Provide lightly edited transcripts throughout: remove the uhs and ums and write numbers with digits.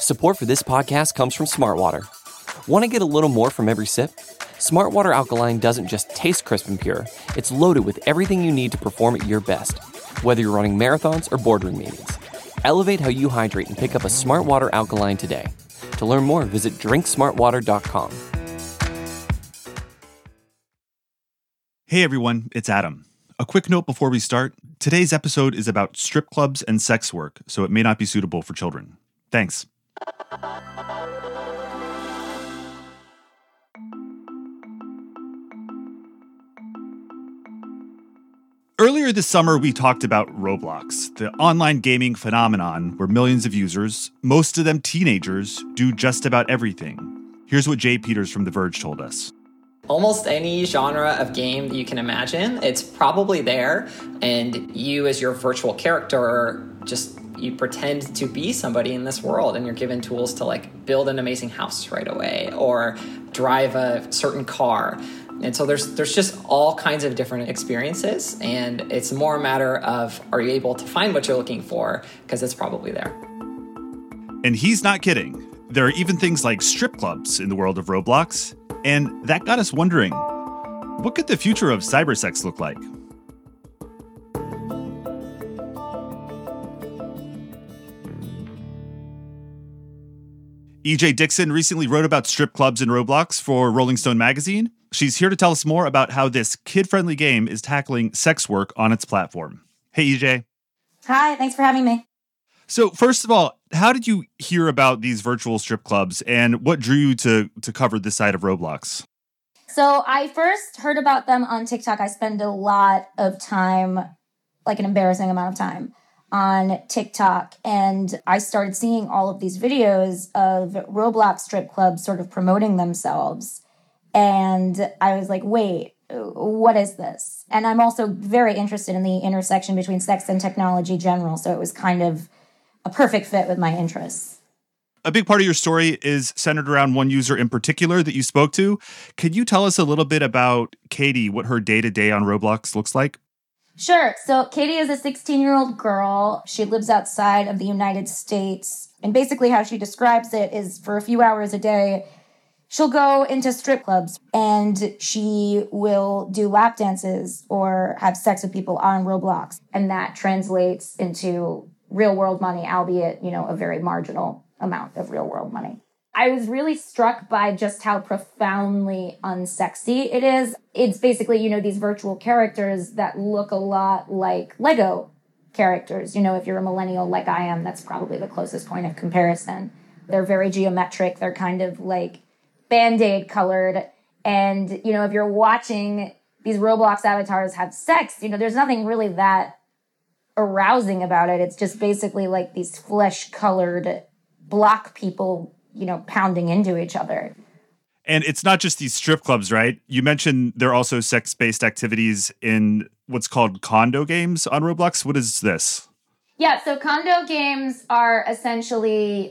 Support for this podcast comes from Smartwater. Want to get a little more from every sip? Smartwater Alkaline doesn't just taste crisp and pure, it's loaded with everything you need to perform at your best, whether you're running marathons or boardroom meetings. Elevate how you hydrate and pick up a Smartwater Alkaline today. To learn more, visit drinksmartwater.com. Hey everyone, it's Adam. A quick note before we start. Today's episode is about strip clubs and sex work, so it may not be suitable for children. Thanks. Earlier this summer, we talked about Roblox, the online gaming phenomenon where millions of users, most of them teenagers, do just about everything. Here's what Jay Peters from The Verge told us. Almost any genre of game that you can imagine, it's probably there. And you as your virtual character, you pretend to be somebody in this world, and you're given tools to build an amazing house right away or drive a certain car. And so there's just all kinds of different experiences, and it's more a matter of, are you able to find what you're looking for? Because it's probably there. And he's not kidding. There are even things like strip clubs in the world of Roblox. And that got us wondering, what could the future of cybersex look like? E.J. Dixon recently wrote about strip clubs in Roblox for Rolling Stone magazine. She's here to tell us more about how this kid-friendly game is tackling sex work on its platform. Hey, E.J. Hi, thanks for having me. So first of all, how did you hear about these virtual strip clubs, and what drew you to cover this side of Roblox? So I first heard about them on TikTok. I spend a lot of time, an embarrassing amount of time, on TikTok. And I started seeing all of these videos of Roblox strip clubs sort of promoting themselves. And I was like, wait, what is this? And I'm also very interested in the intersection between sex and technology general. So it was kind of a perfect fit with my interests. A big part of your story is centered around one user in particular that you spoke to. Could you tell us a little bit about Katie, what her day-to-day on Roblox looks like? Sure. So Katie is a 16-year-old girl. She lives outside of the United States. And basically how she describes it is for a few hours a day, she'll go into strip clubs and she will do lap dances or have sex with people on Roblox. And that translates into real world money, albeit, a very marginal amount of real world money. I was really struck by just how profoundly unsexy it is. It's basically, these virtual characters that look a lot like Lego characters. If you're a millennial like I am, that's probably the closest point of comparison. They're very geometric. They're kind of Band-Aid colored. And, if you're watching these Roblox avatars have sex, there's nothing really that arousing about it. It's just basically these flesh-colored block people, pounding into each other. And it's not just these strip clubs, right? You mentioned there are also sex-based activities in what's called condo games on Roblox. What is this? Yeah, so condo games are essentially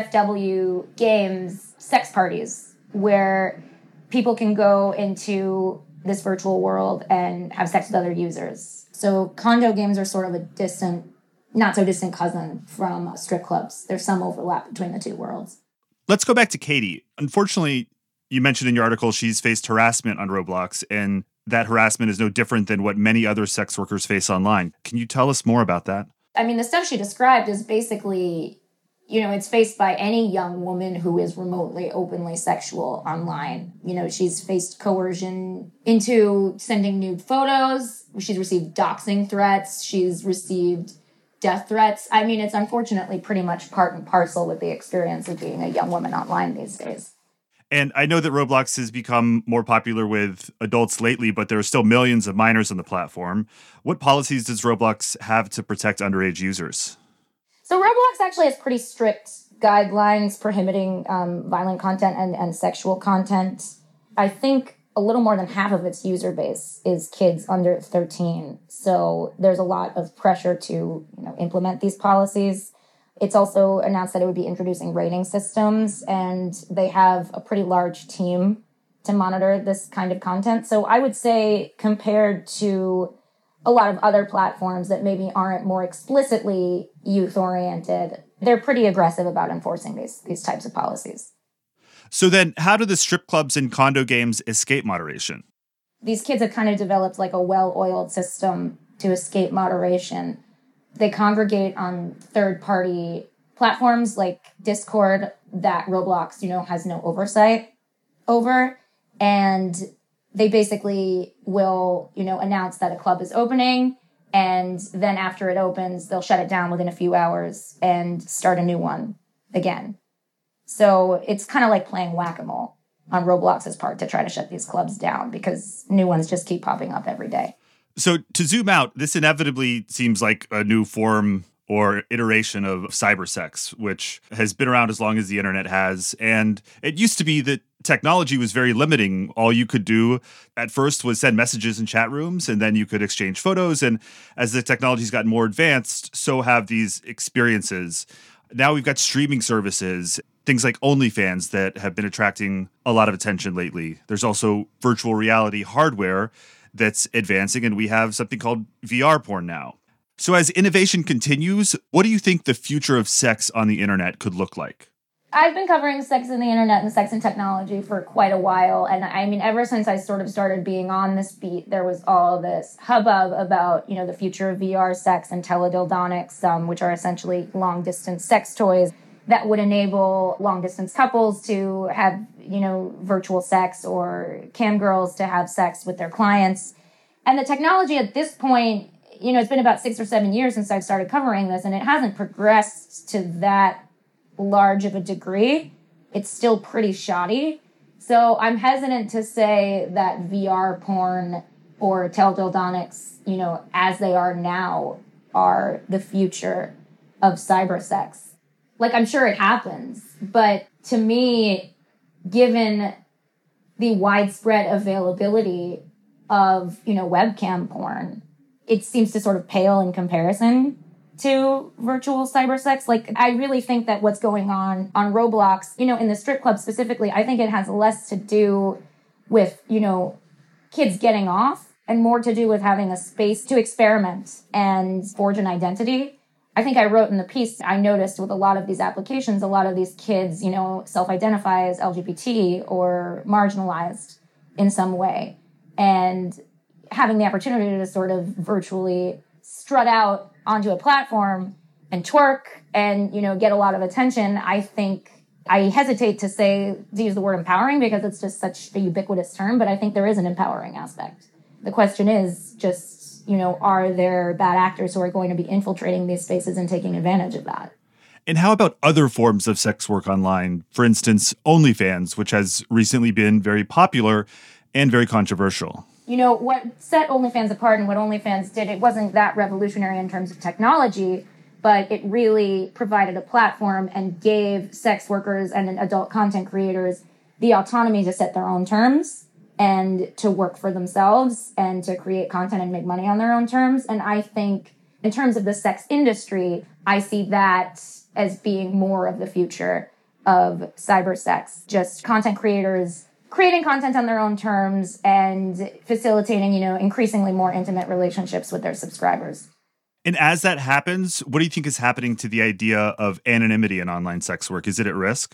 NSFW games, sex parties, where people can go into this virtual world and have sex with other users. So condo games are sort of a not so distant cousin from strip clubs. There's some overlap between the two worlds. Let's go back to Katie. Unfortunately, you mentioned in your article she's faced harassment on Roblox, and that harassment is no different than what many other sex workers face online. Can you tell us more about that? I mean, the stuff she described is basically, it's faced by any young woman who is remotely, openly sexual online. She's faced coercion into sending nude photos. She's received doxing threats. She's received death threats. I mean, it's unfortunately pretty much part and parcel with the experience of being a young woman online these days. And I know that Roblox has become more popular with adults lately, but there are still millions of minors on the platform. What policies does Roblox have to protect underage users? So Roblox actually has pretty strict guidelines prohibiting violent content and sexual content. I think a little more than half of its user base is kids under 13. So there's a lot of pressure to implement these policies. It's also announced that it would be introducing rating systems, and they have a pretty large team to monitor this kind of content. So I would say compared to a lot of other platforms that maybe aren't more explicitly youth-oriented, they're pretty aggressive about enforcing these types of policies. So then how do the strip clubs and condo games escape moderation? These kids have kind of developed like a well-oiled system to escape moderation. They congregate on third-party platforms like Discord that Roblox, has no oversight over. And they basically will, announce that a club is opening. And then after it opens, they'll shut it down within a few hours and start a new one again. So it's kind of like playing whack-a-mole on Roblox's part to try to shut these clubs down because new ones just keep popping up every day. So to zoom out, this inevitably seems like a new form or iteration of cybersex, which has been around as long as the internet has. And it used to be that technology was very limiting. All you could do at first was send messages in chat rooms, and then you could exchange photos. And as the technology's gotten more advanced, so have these experiences. Now we've got streaming services, things like OnlyFans that have been attracting a lot of attention lately. There's also virtual reality hardware that's advancing, and we have something called VR porn now. So as innovation continues, what do you think the future of sex on the internet could look like? I've been covering sex in the internet and sex and technology for quite a while. And I mean, ever since I sort of started being on this beat, there was all this hubbub about, the future of VR sex and teledildonics, which are essentially long-distance sex toys that would enable long-distance couples to have, virtual sex, or cam girls to have sex with their clients. And the technology at this point, it's been about 6 or 7 years since I've started covering this, and it hasn't progressed to that large of a degree. It's still pretty shoddy. So I'm hesitant to say that VR porn or teledildonics, as they are now, are the future of cybersex. Like, I'm sure it happens, but to me, given the widespread availability of, webcam porn, it seems to sort of pale in comparison to virtual cybersex. Like, I really think that what's going on Roblox, in the strip club specifically, I think it has less to do with, kids getting off and more to do with having a space to experiment and forge an identity. I think I wrote in the piece, I noticed with a lot of these applications, a lot of these kids, self-identify as LGBT or marginalized in some way. And having the opportunity to sort of virtually strut out onto a platform and twerk and, get a lot of attention, I think I hesitate to use the word empowering because it's just such a ubiquitous term, but I think there is an empowering aspect. The question is just, are there bad actors who are going to be infiltrating these spaces and taking advantage of that? And how about other forms of sex work online? For instance, OnlyFans, which has recently been very popular and very controversial. What set OnlyFans apart and what OnlyFans did, it wasn't that revolutionary in terms of technology, but it really provided a platform and gave sex workers and adult content creators the autonomy to set their own terms and to work for themselves and to create content and make money on their own terms. And I think in terms of the sex industry, I see that as being more of the future of cybersex, just content creators creating content on their own terms and facilitating, increasingly more intimate relationships with their subscribers. And as that happens, what do you think is happening to the idea of anonymity in online sex work? Is it at risk?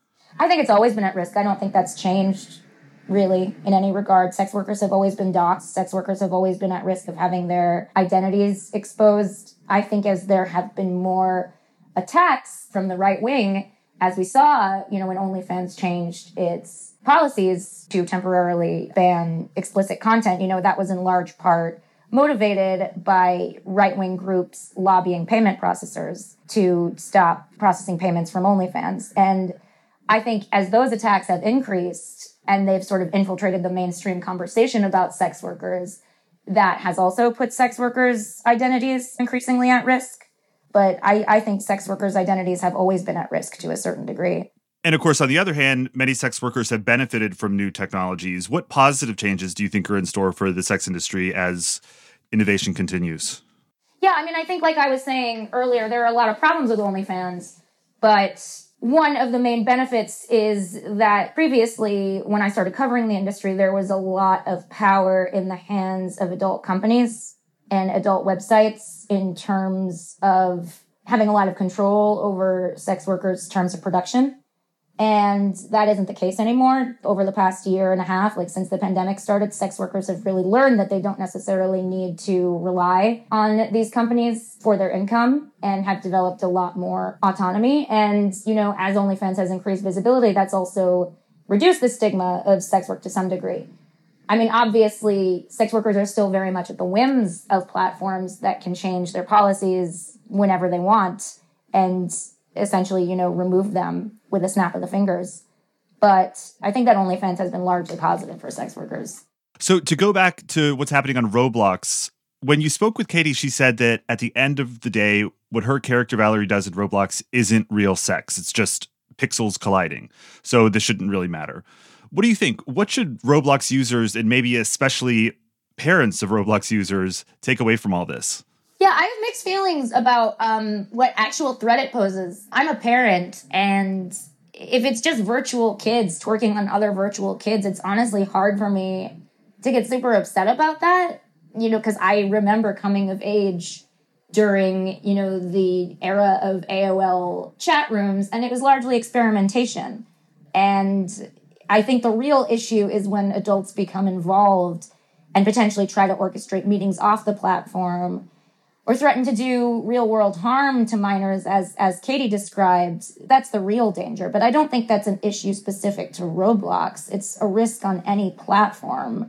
I think it's always been at risk. I don't think that's changed really in any regard. Sex workers have always been doxxed. Sex workers have always been at risk of having their identities exposed. I think as there have been more attacks from the right wing, as we saw, when OnlyFans changed its policies to temporarily ban explicit content, that was in large part motivated by right-wing groups lobbying payment processors to stop processing payments from OnlyFans. And I think as those attacks have increased and they've sort of infiltrated the mainstream conversation about sex workers, that has also put sex workers' identities increasingly at risk. But I think sex workers' identities have always been at risk to a certain degree. And of course, on the other hand, many sex workers have benefited from new technologies. What positive changes do you think are in store for the sex industry as innovation continues? Yeah, I think like I was saying earlier, there are a lot of problems with OnlyFans, but one of the main benefits is that previously, when I started covering the industry, there was a lot of power in the hands of adult companies and adult websites in terms of having a lot of control over sex workers' terms of production. And that isn't the case anymore. Over the past year and a half, like since the pandemic started, sex workers have really learned that they don't necessarily need to rely on these companies for their income and have developed a lot more autonomy. And, you know, as OnlyFans has increased visibility, that's also reduced the stigma of sex work to some degree. I mean, obviously, sex workers are still very much at the whims of platforms that can change their policies whenever they want and essentially, you know, remove them with a snap of the fingers. But I think that OnlyFans has been largely positive for sex workers. So to go back to what's happening on Roblox, when you spoke with Katie, she said that at the end of the day, what her character Valerie does in Roblox isn't real sex. It's just pixels colliding. So this shouldn't really matter. What do you think? What should Roblox users, and maybe especially parents of Roblox users, take away from all this? Yeah, I have mixed feelings about what actual threat it poses. I'm a parent, and if it's just virtual kids twerking on other virtual kids, it's honestly hard for me to get super upset about that, you know, because I remember coming of age during, you know, the era of AOL chat rooms, and it was largely experimentation. And I think the real issue is when adults become involved and potentially try to orchestrate meetings off the platform or threaten to do real-world harm to minors, as Katie described. That's the real danger. But I don't think that's an issue specific to Roblox. It's a risk on any platform.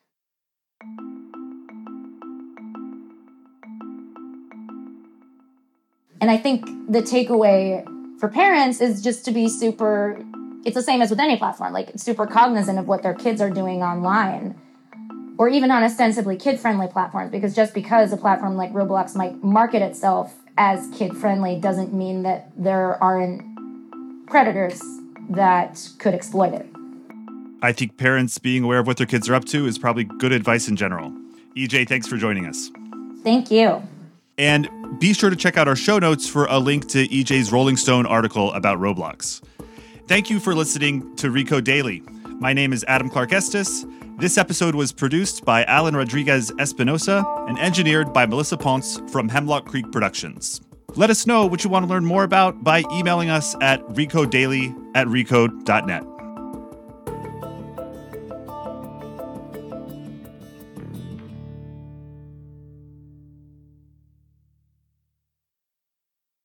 And I think the takeaway for parents is just to be it's the same as with any platform, like super cognizant of what their kids are doing online, or even on ostensibly kid-friendly platforms, because just because a platform like Roblox might market itself as kid-friendly doesn't mean that there aren't predators that could exploit it. I think parents being aware of what their kids are up to is probably good advice in general. EJ, thanks for joining us. Thank you. And be sure to check out our show notes for a link to EJ's Rolling Stone article about Roblox. Thank you for listening to Recode Daily. My name is Adam Clark Estes. This episode was produced by Alan Rodriguez Espinosa and engineered by Melissa Ponce from Hemlock Creek Productions. Let us know what you want to learn more about by emailing us at recodedaily@recode.net.